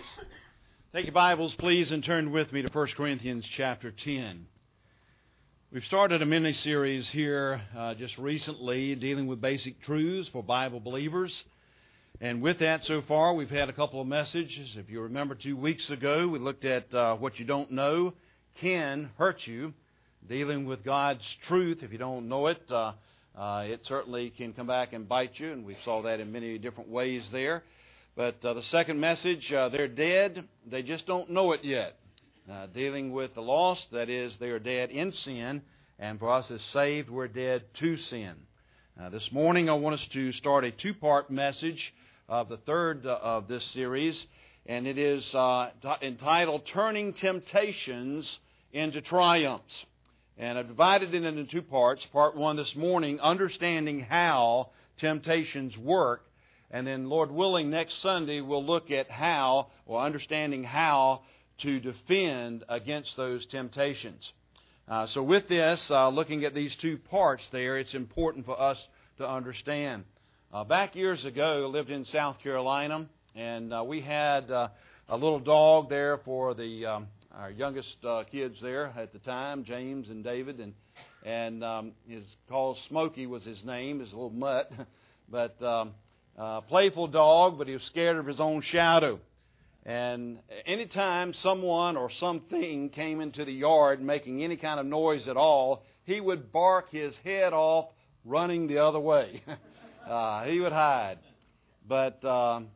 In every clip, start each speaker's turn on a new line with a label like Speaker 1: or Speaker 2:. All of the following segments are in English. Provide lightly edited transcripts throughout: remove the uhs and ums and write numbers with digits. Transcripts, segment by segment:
Speaker 1: Take your Bibles, please, and turn with me to 1 Corinthians chapter 10. We've started a mini-series here just recently dealing with basic truths for Bible believers. And with that, so far, we've had a couple of messages. If you remember 2 weeks ago, we looked at what you don't know can hurt you. Dealing with God's truth, if you don't know it, it certainly can come back and bite you, and we saw that in many different ways there. But the second message, they're dead, they just don't know it yet. Dealing with the lost, that is, they are dead in sin, and for us as saved, we're dead to sin. This morning, I want us to start a two-part message of the third of this series, and it is entitled, Turning Temptations into Triumphs. And I've divided it into two parts. Part one this morning, understanding how temptations work. And then, Lord willing, next Sunday we'll look at how, or understanding how to defend against those temptations. So with this, looking at these two parts there, it's important for us to understand. Back years ago, I lived in South Carolina, and we had a little dog there for our youngest kids there at the time, James and David, and his called Smokey was his name, his little mutt, but playful dog, but he was scared of his own shadow. And anytime someone or something came into the yard making any kind of noise at all, he would bark his head off, running the other way. He would hide. But for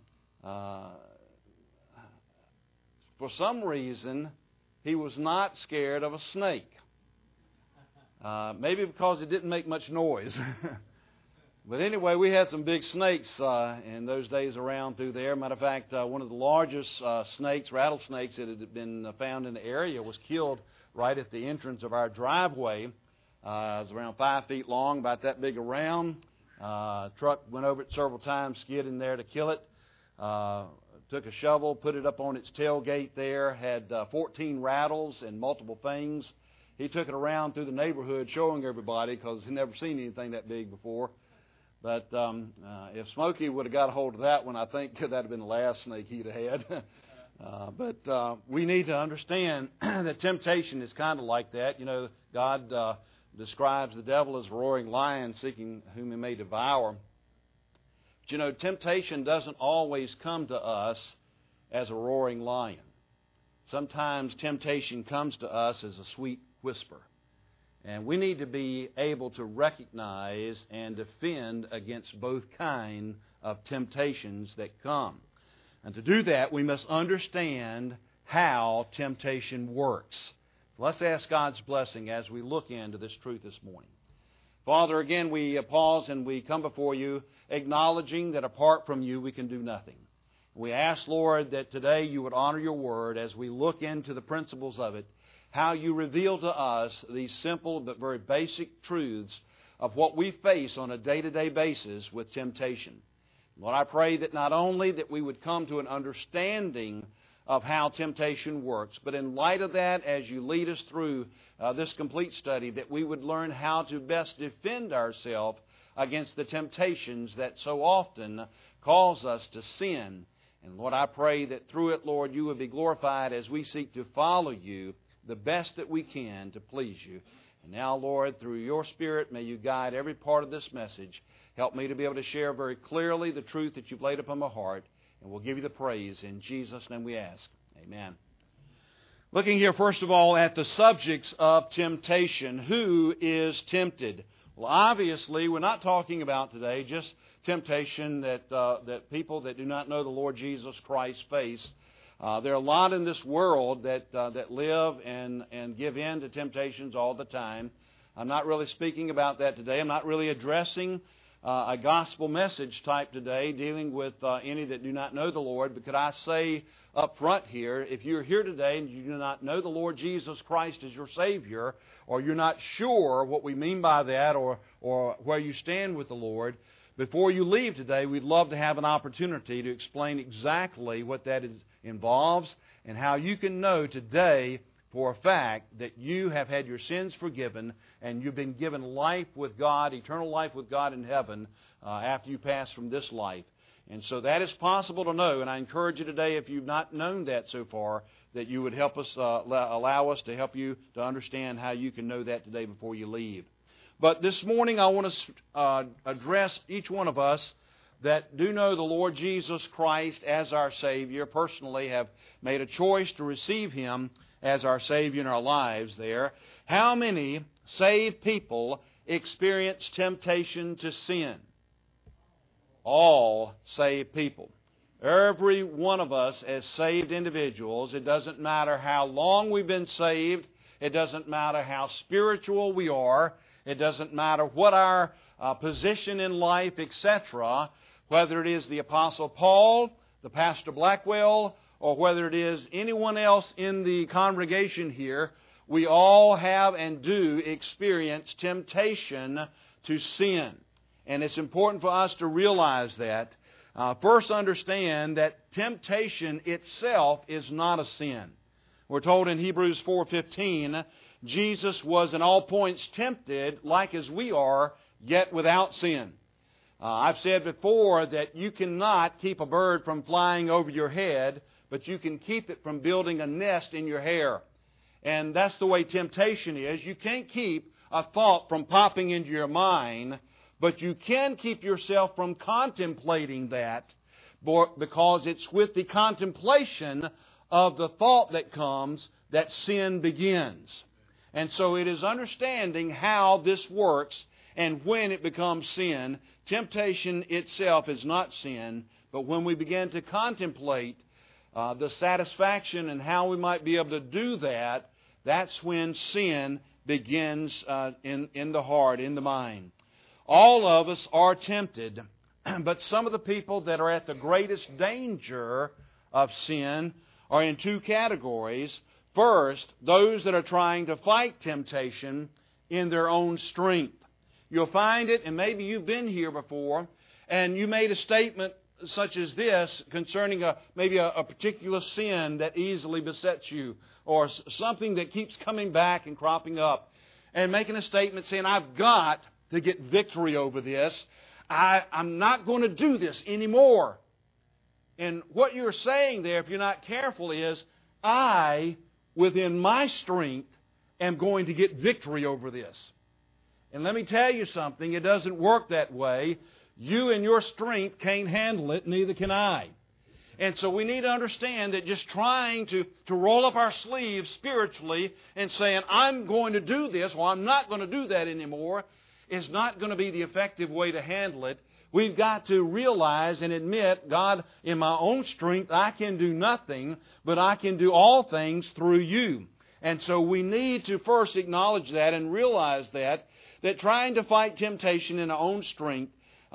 Speaker 1: some reason, he was not scared of a snake. Maybe because it didn't make much noise. But anyway, we had some big snakes in those days around through there. Matter of fact, one of the largest snakes, rattlesnakes that had been found in the area was killed right at the entrance of our driveway. It was around 5 feet long, about that big around. Truck went over it several times, skid in there to kill it. Took a shovel, put it up on its tailgate there, had 14 rattles and multiple things. He took it around through the neighborhood showing everybody because he'd never seen anything that big before. But if Smokey would have got a hold of that one, I think that would have been the last snake he'd have had. But we need to understand that temptation is kind of like that. You know, God describes the devil as a roaring lion seeking whom he may devour. But you know, temptation doesn't always come to us as a roaring lion. Sometimes temptation comes to us as a sweet whisper. And we need to be able to recognize and defend against both kinds of temptations that come. And to do that, we must understand how temptation works. So let's ask God's blessing as we look into this truth this morning. Father, again, we pause and we come before you, acknowledging that apart from you, we can do nothing. We ask, Lord, that today you would honor your word as we look into the principles of it, how you reveal to us these simple but very basic truths of what we face on a day-to-day basis with temptation. Lord, I pray that not only that we would come to an understanding of how temptation works, but in light of that, as you lead us through this complete study, that we would learn how to best defend ourselves against the temptations that so often cause us to sin. And Lord, I pray that through it, Lord, you would be glorified as we seek to follow you the best that we can to please you. And now, Lord, through your Spirit, may you guide every part of this message. Help me to be able to share very clearly the truth that you've laid upon my heart. And we'll give you the praise. In Jesus' name we ask. Amen. Looking here, first of all, at the subjects of temptation. Who is tempted? Well, obviously, we're not talking about today just temptation that people that do not know the Lord Jesus Christ face. There are a lot in this world that live and give in to temptations all the time. I'm not really speaking about that today. I'm not really addressing a gospel message type today, dealing with any that do not know the Lord. But could I say up front here, if you're here today and you do not know the Lord Jesus Christ as your Savior, or you're not sure what we mean by that, or where you stand with the Lord, before you leave today, we'd love to have an opportunity to explain exactly what that involves and how you can know today for a fact that you have had your sins forgiven and you've been given life with God, eternal life with God in heaven after you pass from this life. And so that is possible to know. And I encourage you today, if you've not known that so far, that you would help us, allow us to help you to understand how you can know that today before you leave. But this morning I want to address each one of us that do know the Lord Jesus Christ as our Savior, personally have made a choice to receive Him as our Savior in our lives there. How many saved people experience temptation to sin? All saved people. Every one of us as saved individuals, it doesn't matter how long we've been saved, it doesn't matter how spiritual we are, it doesn't matter what our position in life, etc., whether it is the Apostle Paul, the Pastor Blackwell, or whether it is anyone else in the congregation here, we all have and do experience temptation to sin. And it's important for us to realize that. First, understand that temptation itself is not a sin. We're told in Hebrews 4:15, Jesus was in all points tempted like as we are, yet without sin. I've said before that you cannot keep a bird from flying over your head, but you can keep it from building a nest in your hair. And that's the way temptation is. You can't keep a thought from popping into your mind, but you can keep yourself from contemplating that, because it's with the contemplation of the thought that comes that sin begins. And so it is understanding how this works and when it becomes sin. Temptation itself is not sin, but when we begin to contemplate the satisfaction and how we might be able to do that, that's when sin begins in the heart, in the mind. All of us are tempted, but some of the people that are at the greatest danger of sin are in two categories. First, those that are trying to fight temptation in their own strength. You'll find it, and maybe you've been here before, and you made a statement such as this concerning maybe a particular sin that easily besets you, or something that keeps coming back and cropping up, and making a statement saying, I've got to get victory over this. I'm not going to do this anymore. And what you're saying there, if you're not careful, is, I, within my strength, am going to get victory over this. And let me tell you something, it doesn't work that way. You and your strength can't handle it, neither can I. And so we need to understand that just trying to roll up our sleeves spiritually and saying, I'm going to do this, or I'm not going to do that anymore, is not going to be the effective way to handle it. We've got to realize and admit, God, in my own strength, I can do nothing, but I can do all things through you. And so we need to first acknowledge that and realize that trying to fight temptation in our own strength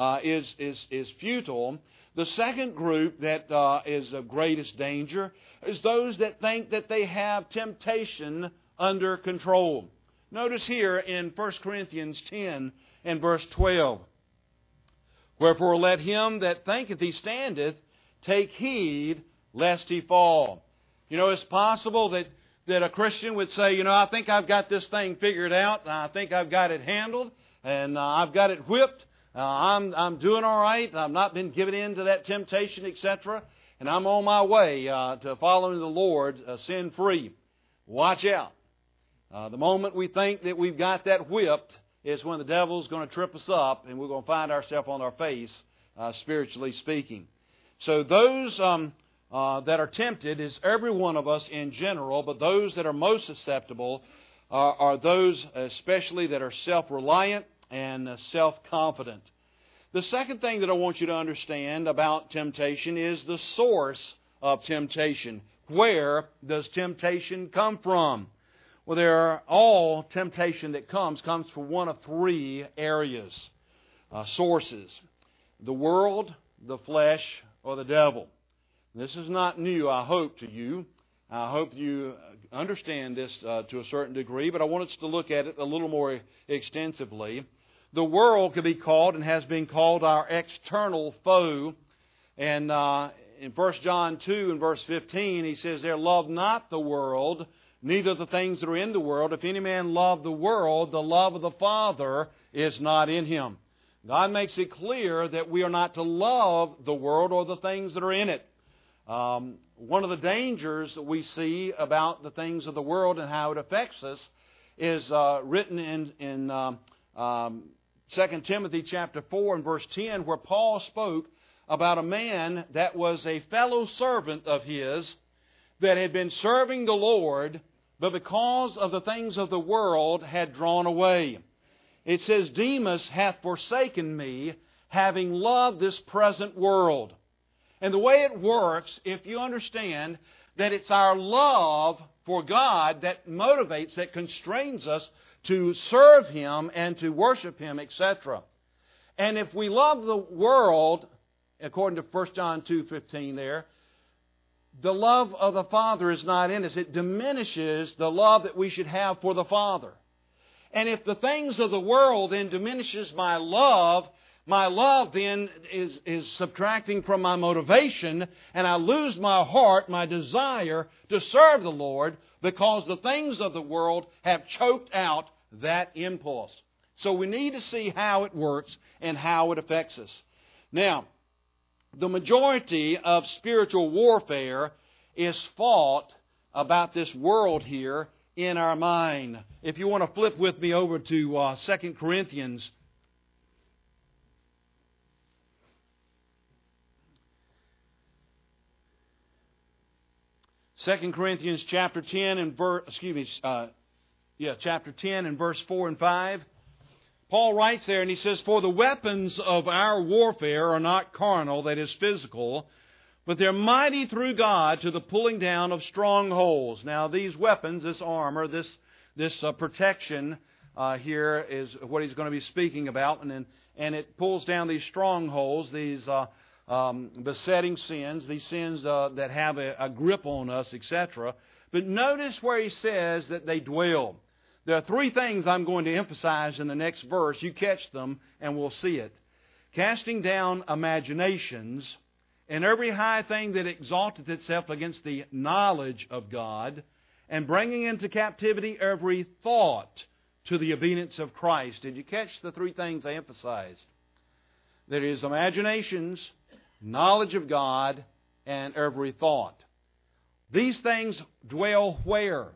Speaker 1: is futile. The second group that is of greatest danger is those that think that they have temptation under control. Notice here in 1 Corinthians 10 and verse 12. Wherefore let him that thinketh he standeth take heed lest he fall. You know, it's possible that a Christian would say, I think I've got this thing figured out, and I think I've got it handled, and I've got it whipped. I'm doing all right. I've not been given in to that temptation, etc., and I'm on my way to following the Lord sin-free. Watch out. The moment we think that we've got that whipped is when the devil's going to trip us up, and we're going to find ourselves on our face, spiritually speaking. So those that are tempted is every one of us in general, but those that are most susceptible are those especially that are self-reliant and self-confident. The second thing that I want you to understand about temptation is the source of temptation. Where does temptation come from? Well, all temptation that comes from one of three areas, sources. The world, the flesh, or the devil. This is not new, I hope, to you. I hope you understand this to a certain degree, but I want us to look at it a little more extensively. The world could be called and has been called our external foe. And in 1 John 2 and verse 15, he says there, love not the world, neither the things that are in the world. If any man love the world, the love of the Father is not in him. God makes it clear that we are not to love the world or the things that are in it. One of the dangers that we see about the things of the world and how it affects us is written in 2 Timothy chapter 4 and verse 10, where Paul spoke about a man that was a fellow servant of his that had been serving the Lord, but because of the things of the world had drawn away. It says, Demas hath forsaken me, having loved this present world. And the way it works, if you understand that it's our love for God that motivates, that constrains us to serve Him and to worship Him, etc. And if we love the world, according to 1 John 2:15 there, the love of the Father is not in us. It diminishes the love that we should have for the Father. And if the things of the world then diminishes my love then is subtracting from my motivation, and I lose my heart, my desire to serve the Lord, because the things of the world have choked out that impulse. So we need to see how it works and how it affects us. Now, the majority of spiritual warfare is fought about this world here in our mind. If you want to flip with me over to 2 Corinthians. 2 Corinthians chapter 10 and chapter 10 and verse 4 and 5. Paul writes there and he says, For the weapons of our warfare are not carnal, that is physical, but they're mighty through God to the pulling down of strongholds. Now these weapons, this armor, this protection here is what he's going to be speaking about. And it pulls down these strongholds, these besetting sins, these sins that have a grip on us, etc. But notice where he says that they dwell. There are three things I'm going to emphasize in the next verse. You catch them and we'll see it. Casting down imaginations and every high thing that exalteth itself against the knowledge of God, and bringing into captivity every thought to the obedience of Christ. Did you catch the three things I emphasized? There is imaginations, knowledge of God, and every thought. These things dwell where?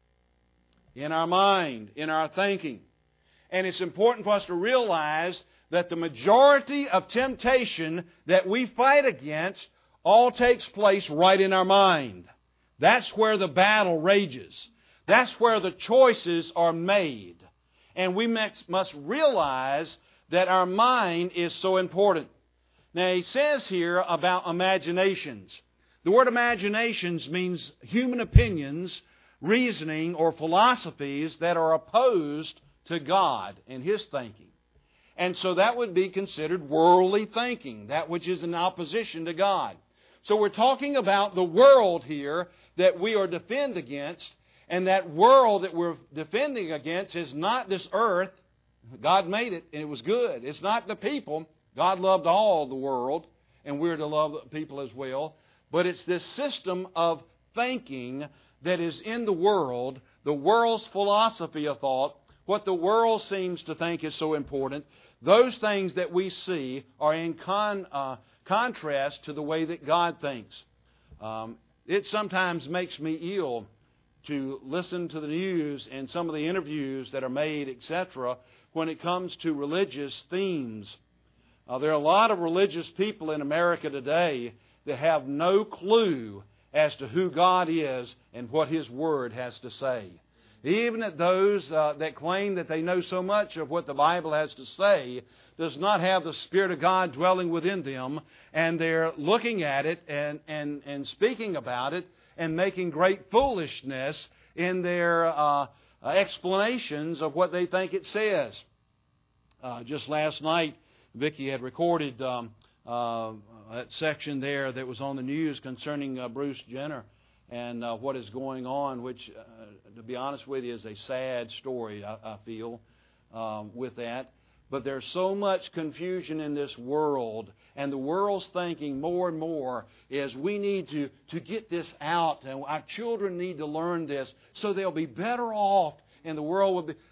Speaker 1: In our mind, in our thinking. And it's important for us to realize that the majority of temptation that we fight against all takes place right in our mind. That's where the battle rages. That's where the choices are made. And we must realize that our mind is so important. Now, he says here about imaginations. The word imaginations means human opinions, reasoning, or philosophies that are opposed to God and His thinking. And so that would be considered worldly thinking, that which is in opposition to God. So we're talking about the world here that we are defending against, and that world that we're defending against is not this earth. God made it, and it was good. It's not the people. God loved all the world, and we're to love people as well. But it's this system of thinking that is in the world's philosophy of thought, what the world seems to think is so important. Those things that we see are in contrast to the way that God thinks. It sometimes makes me ill to listen to the news and some of the interviews that are made, etc., when it comes to religious themes. There are a lot of religious people in America today that have no clue as to who God is and what His Word has to say. Even at those that claim that they know so much of what the Bible has to say does not have the Spirit of God dwelling within them, and they're looking at it and speaking about it and making great foolishness in their explanations of what they think it says. Just last night, Vicki had recorded that section there that was on the news concerning Bruce Jenner and what is going on, which, to be honest with you, is a sad story, I feel, with that. But there's so much confusion in this world, and the world's thinking more and more is we need to get this out, and our children need to learn this so they'll be better off, and the world will be...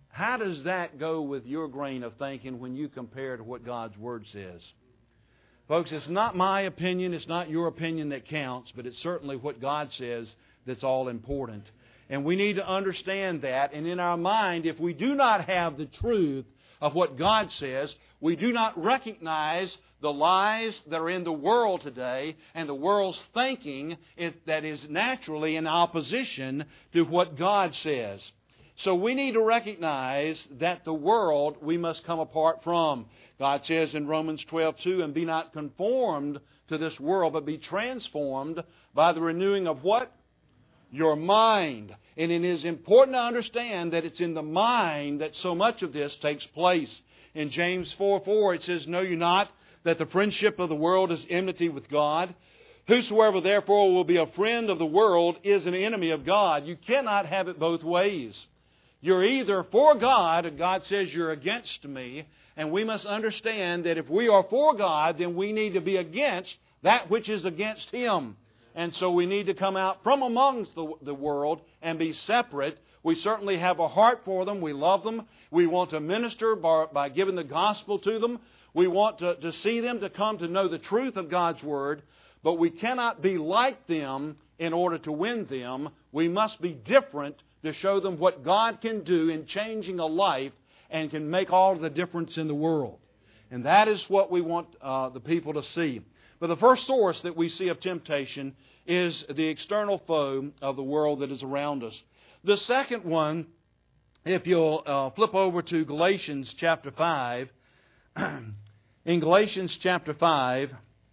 Speaker 1: How does that go with your grain of thinking when you compare to what God's Word says? Folks, it's not my opinion, it's not your opinion that counts, but it's certainly what God says that's all important. And we need to understand that, and in our mind, if we do not have the truth of what God says, we do not recognize the lies that are in the world today and the world's thinking that is naturally in opposition to what God says. So we need to recognize that the world we must come apart from. God says in Romans 12:2, and be not conformed to this world, but be transformed by the renewing of what? Your mind. And it is important to understand that it's in the mind that so much of this takes place. In James 4:4 it says, know you not that the friendship of the world is enmity with God? Whosoever therefore will be a friend of the world is an enemy of God. You cannot have it both ways. You're either for God, and God says you're against me, and we must understand that if we are for God, then we need to be against that which is against Him. And so we need to come out from amongst the world and be separate. We certainly have a heart for them. We love them. We want to minister by giving the gospel to them. We want to see them to come to know the truth of God's Word. But we cannot be like them in order to win them. We must be different to show them what God can do in changing a life and can make all the difference in the world. And that is what we want the people to see. But the first source that we see of temptation is the external foe of the world that is around us. The second one, if you'll flip over to Galatians chapter 5. In Galatians chapter 5,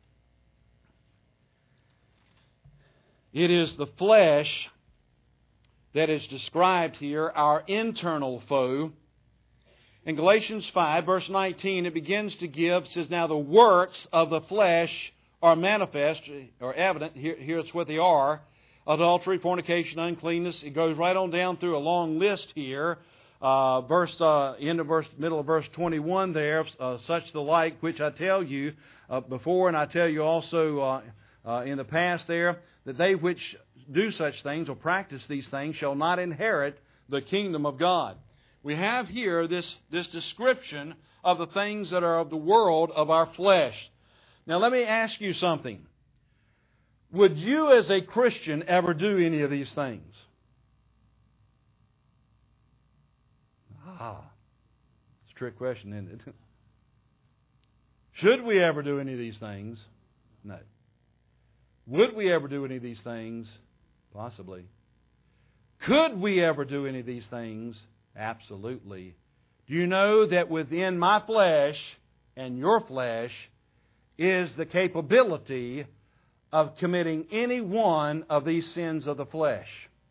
Speaker 1: it is the flesh that is described here, our internal foe. In Galatians 5, verse 19, it begins to give, says, now the works of the flesh are manifest, or evident. Here's what they are. Adultery, fornication, uncleanness. It goes right on down through a long list here. Middle of verse 21 there, such the like, which I tell you before, and I tell you also in the past there, that they which do such things or practice these things shall not inherit the kingdom of God. We have here this description of the things that are of the world of our flesh. Now let me ask you something. Would you as a Christian ever do any of these things? It's a trick question, isn't it? Should we ever do any of these things? No. Would we ever do any of these things? Possibly. Could we ever do any of these things? Absolutely. Do you know that within my flesh and your flesh is the capability of committing any one of these sins of the flesh?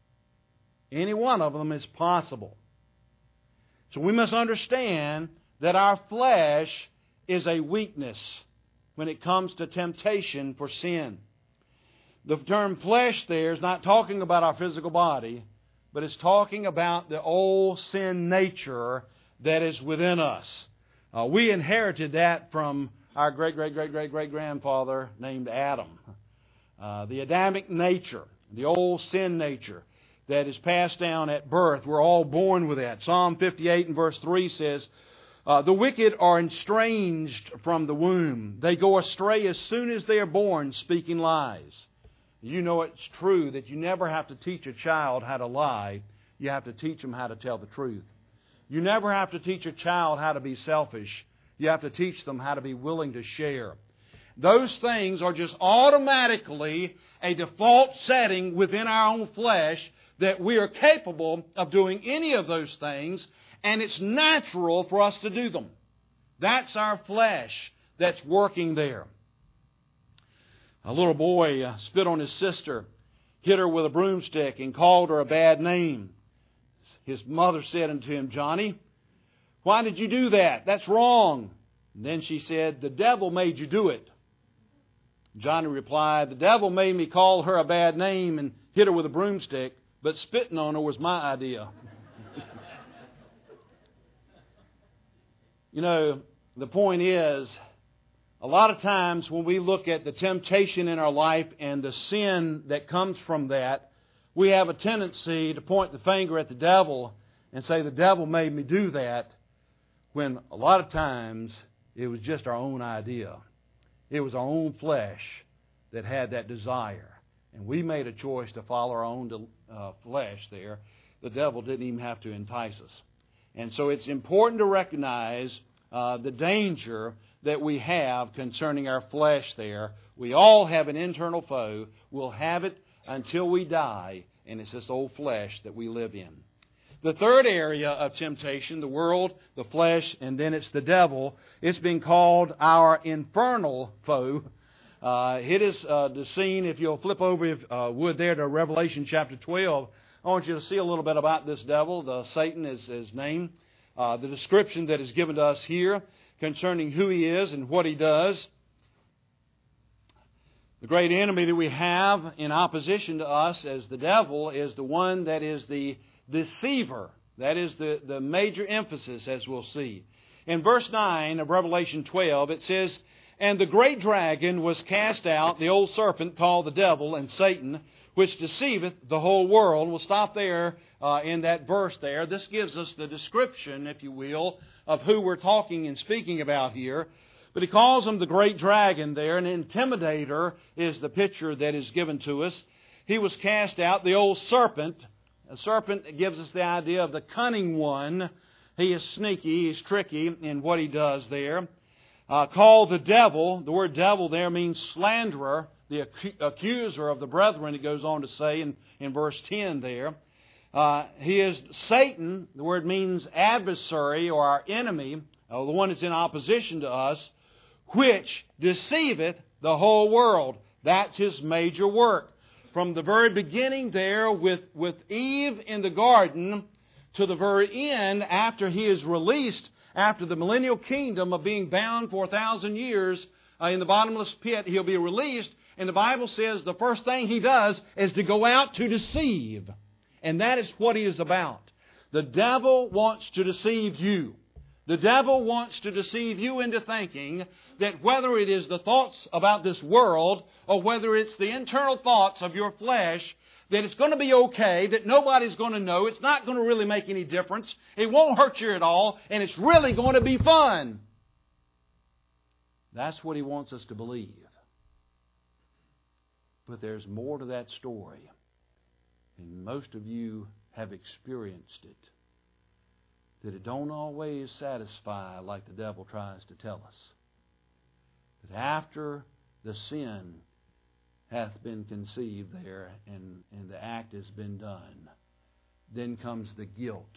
Speaker 1: Any one of them is possible. So we must understand that our flesh is a weakness when it comes to temptation for sin. The term flesh there is not talking about our physical body, but it's talking about the old sin nature that is within us. We inherited that from our great-great-great-great-great-grandfather named Adam. The Adamic nature, the old sin nature that is passed down at birth. We're all born with that. Psalm 58 and verse 3 says, the wicked are estranged from the womb. They go astray as soon as they are born, speaking lies. You know it's true that you never have to teach a child how to lie. You have to teach them how to tell the truth. You never have to teach a child how to be selfish. You have to teach them how to be willing to share. Those things are just automatically a default setting within our own flesh that we are capable of doing any of those things, and it's natural for us to do them. That's our flesh that's working there. A little boy spit on his sister, hit her with a broomstick, and called her a bad name. His mother said unto him, Johnny, why did you do that? That's wrong. And then she said, the devil made you do it. Johnny replied, the devil made me call her a bad name and hit her with a broomstick, but spitting on her was my idea. You know, the point is, a lot of times when we look at the temptation in our life and the sin that comes from that, we have a tendency to point the finger at the devil and say the devil made me do that, when a lot of times it was just our own idea. It was our own flesh that had that desire. And we made a choice to follow our own flesh there. The devil didn't even have to entice us. And so it's important to recognize the danger that we have concerning our flesh there. We all have an internal foe. We'll have it until we die, and it's this old flesh that we live in. The third area of temptation, the world, the flesh, and then it's the devil, it's been called our infernal foe. It is the scene, if you'll flip over, if would, there to Revelation chapter 12. I want you to see a little bit about this devil. Satan is his name. The description that is given to us here concerning who he is and what he does. The great enemy that we have in opposition to us as the devil is the one that is the deceiver. That is the major emphasis, as we'll see. In verse 9 of Revelation 12, it says, "And the great dragon was cast out, the old serpent called the devil and Satan, which deceiveth the whole world." We'll stop there in that verse there. This gives us the description, if you will, of who we're talking and speaking about here. But he calls him the great dragon there. An intimidator is the picture that is given to us. He was cast out, the old serpent. A serpent gives us the idea of the cunning one. He is sneaky, he's tricky in what he does there. Called the devil. The word devil there means slanderer, the accuser of the brethren, it goes on to say in verse 10 there. He is Satan. The word means adversary or our enemy, the one that's in opposition to us, which deceiveth the whole world. That's his major work. From the very beginning there with Eve in the garden to the very end after he is released, after the millennial kingdom of being bound for 1,000 years in the bottomless pit, he'll be released. And the Bible says the first thing he does is to go out to deceive. And that is what he is about. The devil wants to deceive you. The devil wants to deceive you into thinking that whether it is the thoughts about this world or whether it's the internal thoughts of your flesh, that it's going to be okay, that nobody's going to know, it's not going to really make any difference, it won't hurt you at all, and it's really going to be fun. That's what he wants us to believe. But there's more to that story. And most of you have experienced it. That it don't always satisfy like the devil tries to tell us. That after the sin hath been conceived there and the act has been done, then comes the guilt.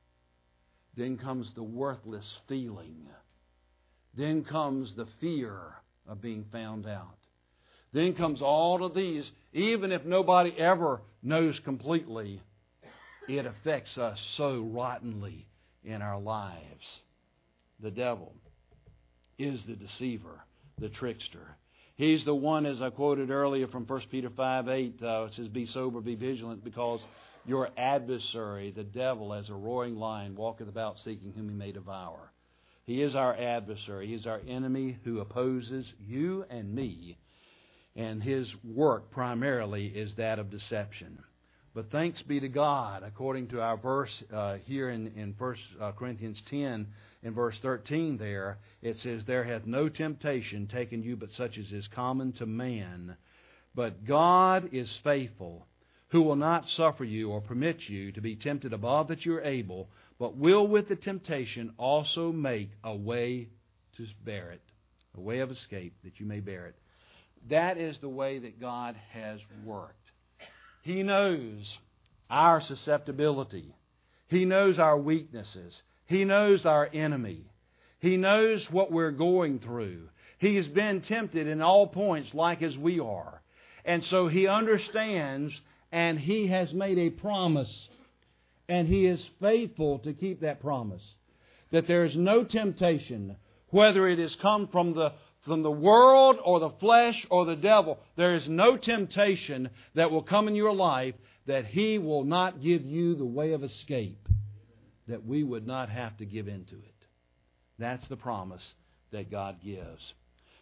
Speaker 1: Then comes the worthless feeling. Then comes the fear of being found out. Then comes all of these. Even if nobody ever knows completely, it affects us so rottenly in our lives. The devil is the deceiver, the trickster. He's the one, as I quoted earlier from 1 Peter 5:8, it says, "Be sober, be vigilant, because your adversary, the devil, as a roaring lion, walketh about seeking whom he may devour." He is our adversary. He is our enemy who opposes you and me. And his work primarily is that of deception. But thanks be to God, according to our verse here in 1 Corinthians 10, in verse 13 there, it says, "There hath no temptation taken you but such as is common to man. But God is faithful, who will not suffer you or permit you to be tempted above that you are able, but will with the temptation also make a way to bear it," a way of escape that you may bear it. That is the way that God has worked. He knows our susceptibility. He knows our weaknesses. He knows our enemy. He knows what we're going through. He has been tempted in all points like as we are. And so He understands, and He has made a promise. And He is faithful to keep that promise. That there is no temptation, whether it has come from the world or the flesh or the devil, there is no temptation that will come in your life that He will not give you the way of escape, that we would not have to give into it. That's the promise that God gives.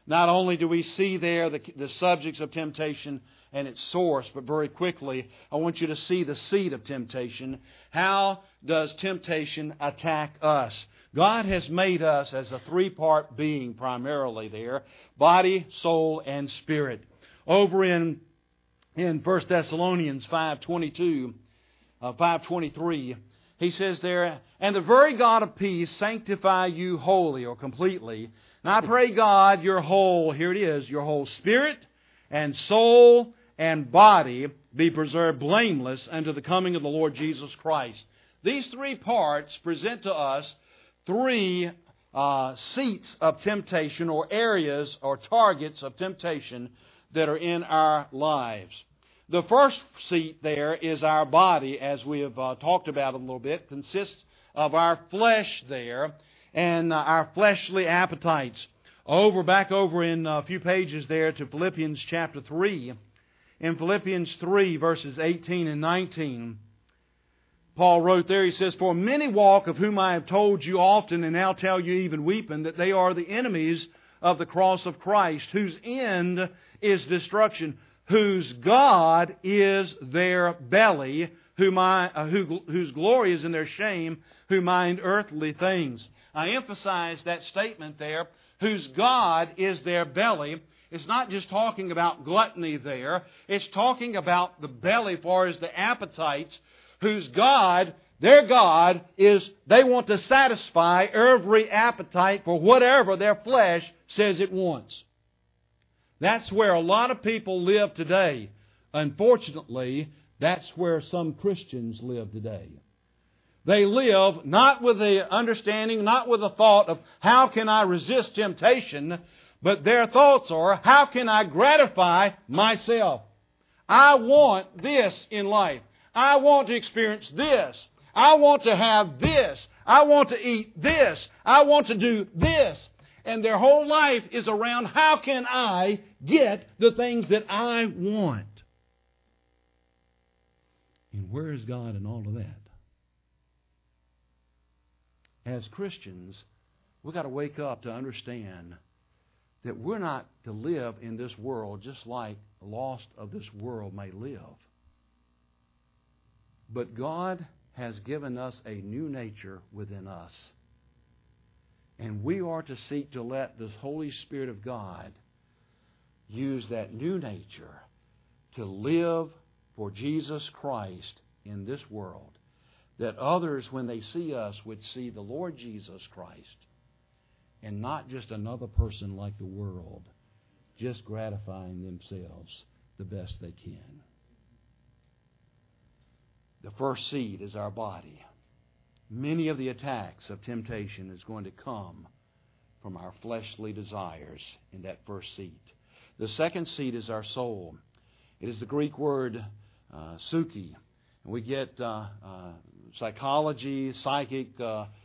Speaker 1: Not only do we see there the subjects of temptation and its source, but very quickly, I want you to see the seed of temptation. How does temptation attack us? God has made us as a three-part being primarily there, body, soul, and spirit. Over in 1 Thessalonians 5:23, he says there, "And the very God of peace sanctify you wholly," or completely. And I pray God your whole, here it is, your whole spirit and soul and body be preserved blameless unto the coming of the Lord Jesus Christ. These three parts present to us three seats of temptation, or areas or targets of temptation that are in our lives. The first seat there is our body, as we have talked about a little bit, consists of our flesh there and our fleshly appetites. Back over in a few pages there to Philippians chapter 3. In Philippians 3, verses 18 and 19, Paul wrote there, he says, "For many walk, of whom I have told you often, and now tell you even weeping, that they are the enemies of the cross of Christ, whose end is destruction, whose God is their belly, whose glory is in their shame, who mind earthly things." I emphasize that statement there, whose God is their belly. It's not just talking about gluttony there. It's talking about the belly, far as the appetites, whose God, their God, is they want to satisfy every appetite for whatever their flesh says it wants. That's where a lot of people live today. Unfortunately, that's where some Christians live today. They live not with the understanding, not with the thought of how can I resist temptation, but their thoughts are, how can I gratify myself? I want this in life. I want to experience this. I want to have this. I want to eat this. I want to do this. And their whole life is around, how can I get the things that I want? And where is God in all of that? As Christians, we've got to wake up to understand that we're not to live in this world just like the lost of this world may live. But God has given us a new nature within us. And we are to seek to let the Holy Spirit of God use that new nature to live for Jesus Christ in this world. That others, when they see us, would see the Lord Jesus Christ and not just another person like the world, just gratifying themselves the best they can. The first seed is our body. Many of the attacks of temptation is going to come from our fleshly desires in that first seat. The second seat is our soul. It is the Greek word psyche. And we get psychology, psychiatric.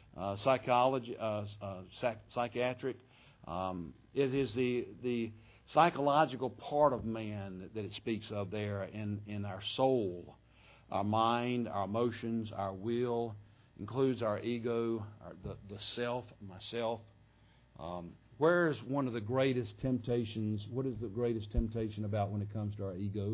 Speaker 1: It is the psychological part of man that it speaks of there in our soul. Our mind, our emotions, our will, includes our ego, the self, myself. Where is one of the greatest temptations? What is the greatest temptation about when it comes to our ego?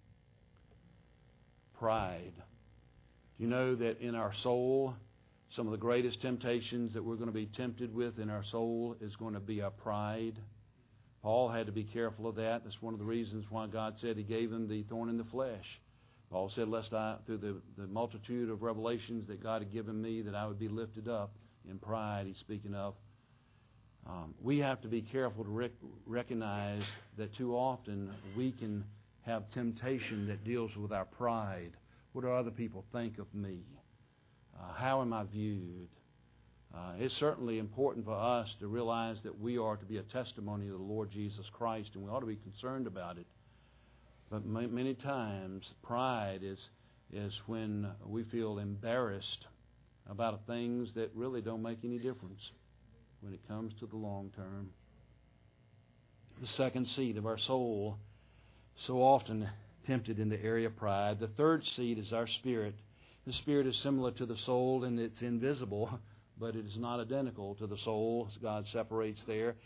Speaker 1: Pride. Do you know that in our soul, some of the greatest temptations that we're going to be tempted with in our soul is going to be our pride? Paul had to be careful of that. That's one of the reasons why God said He gave him the thorn in the flesh. Paul said, lest I, through the multitude of revelations that God had given me, that I would be lifted up in pride, he's speaking of. We have to be careful to recognize that too often we can have temptation that deals with our pride. What do other people think of me? How am I viewed? It's certainly important for us to realize that we are to be a testimony of the Lord Jesus Christ, and we ought to be concerned about it. But many times, pride is when we feel embarrassed about things that really don't make any difference when it comes to the long term. The second seed of our soul, so often tempted in the area of pride. The third seed is our spirit. The spirit is similar to the soul, and it's invisible, but it is not identical to the soul, as God separates there.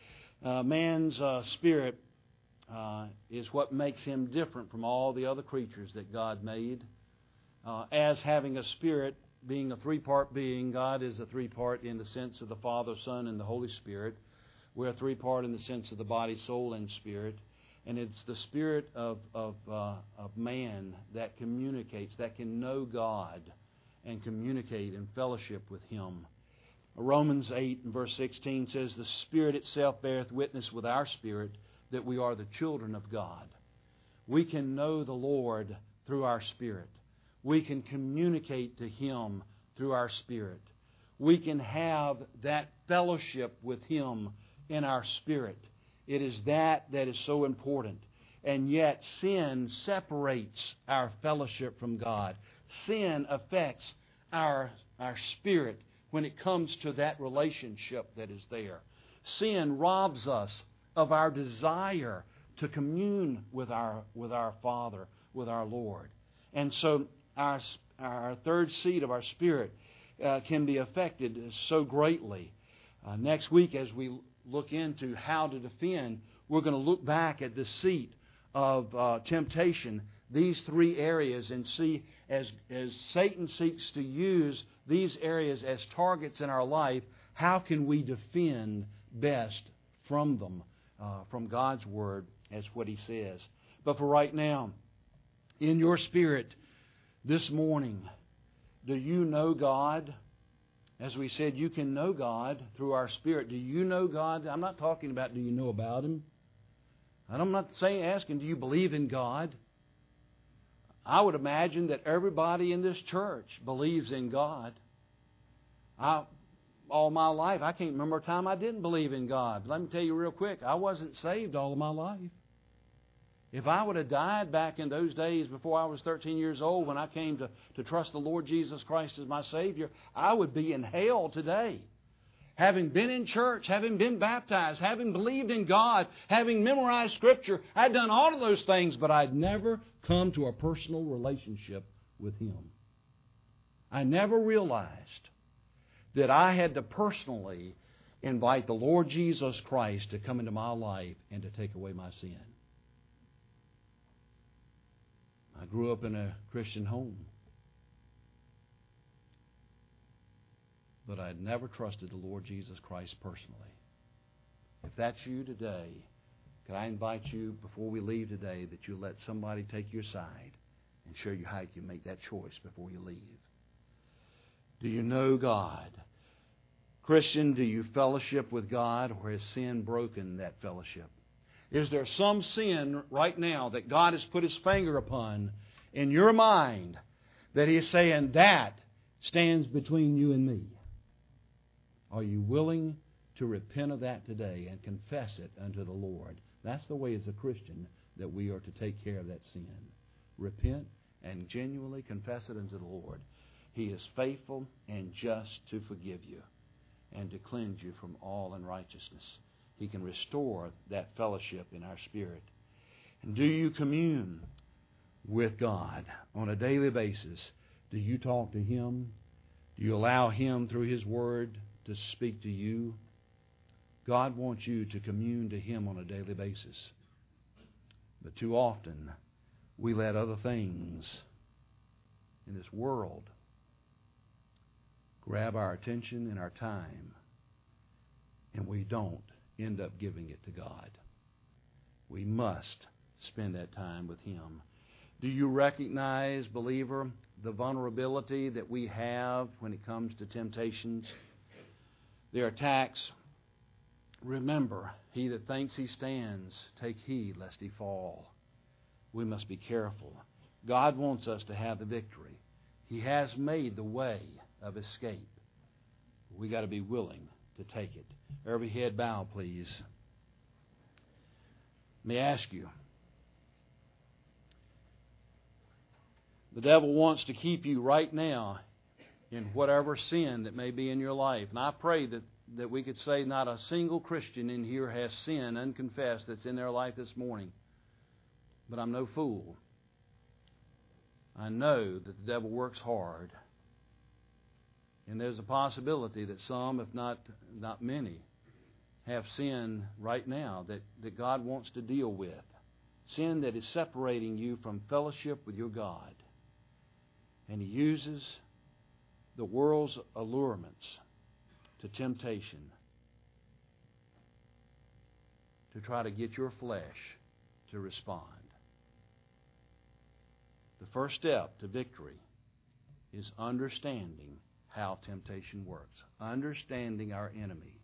Speaker 1: Man's spirit is what makes him different from all the other creatures that God made. As having a spirit, being a three-part being, God is a three-part in the sense of the Father, Son, and the Holy Spirit. We're a three-part in the sense of the body, soul, and spirit. And it's the spirit of man that communicates, that can know God and communicate and fellowship with Him. Romans 8 and verse 16 says, "The Spirit itself beareth witness with our spirit that we are the children of God." We can know the Lord through our spirit. We can communicate to Him through our spirit. We can have that fellowship with Him in our spirit. It is that is so important. And yet sin separates our fellowship from God. Sin affects our spirit when it comes to that relationship that is there. Sin robs us of our desire to commune with our Father, with our Lord. And so our third seat of our spirit can be affected so greatly. Next week, as we look into how to defend, we're going to look back at the seat of temptation, these three areas, and see as Satan seeks to use these areas as targets in our life, how can we defend best from them, from God's Word, as what He says. But for right now, in your spirit this morning, do you know God? As we said, you can know God through our spirit. Do you know God? I'm not talking about do you know about Him. And I'm not asking do you believe in God. I would imagine that everybody in this church believes in God. All my life, I can't remember a time I didn't believe in God. But let me tell you real quick, I wasn't saved all of my life. If I would have died back in those days before I was 13 years old when I came to trust the Lord Jesus Christ as my Savior, I would be in hell today. Having been in church, having been baptized, having believed in God, having memorized Scripture, I'd done all of those things, but I'd never come to a personal relationship with Him. I never realized that I had to personally invite the Lord Jesus Christ to come into my life and to take away my sin. I grew up in a Christian home, but I had never trusted the Lord Jesus Christ personally. If that's you today, can I invite you before we leave today that you let somebody take your side and show you how you can make that choice before you leave? Do you know God? Christian, do you fellowship with God, or has sin broken that fellowship? Is there some sin right now that God has put His finger upon in your mind that He is saying that stands between you and me? Are you willing to repent of that today and confess it unto the Lord? That's the way as a Christian that we are to take care of that sin. Repent and genuinely confess it unto the Lord. He is faithful and just to forgive you and to cleanse you from all unrighteousness. He can restore that fellowship in our spirit. And do you commune with God on a daily basis? Do you talk to Him? Do you allow Him through His Word to speak to you? God wants you to commune to Him on a daily basis. But too often, we let other things in this world grab our attention and our time, and we don't end up giving it to God. We must spend that time with Him. Do you recognize, believer, the vulnerability that we have when it comes to temptations? Their attacks. Remember, he that thinks he stands, take heed lest he fall. We must be careful. God wants us to have the victory. He has made the way of escape. We got to be willing to take it. Every head bow, please. Let me ask you. The devil wants to keep you right now in whatever sin that may be in your life. And I pray that we could say not a single Christian in here has sin unconfessed that's in their life this morning. But I'm no fool. I know that the devil works hard. And there's a possibility that some, if not many, have sin right now that God wants to deal with. Sin that is separating you from fellowship with your God. And He uses the world's allurements to temptation to try to get your flesh to respond. The first step to victory is understanding how temptation works. Understanding our enemy.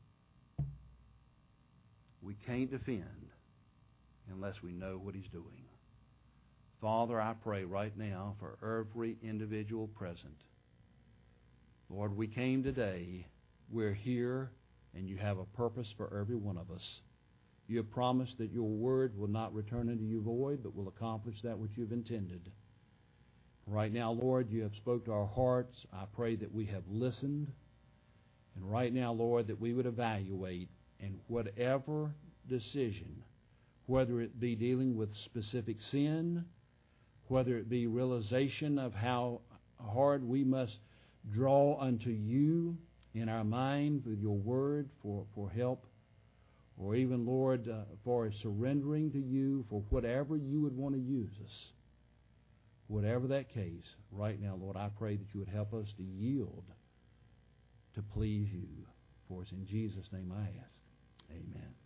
Speaker 1: We can't defend unless we know what he's doing. Father, I pray right now for every individual present. Lord, we came today. We're here, and you have a purpose for every one of us. You have promised that your word will not return unto you void, but will accomplish that which you've intended. Right now, Lord, you have spoke to our hearts. I pray that we have listened. And right now, Lord, that we would evaluate, and whatever decision, whether it be dealing with specific sin, whether it be realization of how hard we must draw unto you in our mind with your word for help, or even, Lord, for surrendering to you for whatever you would want to use us. Whatever that case, right now, Lord, I pray that you would help us to yield to please you. For it's in Jesus' name I ask. Amen.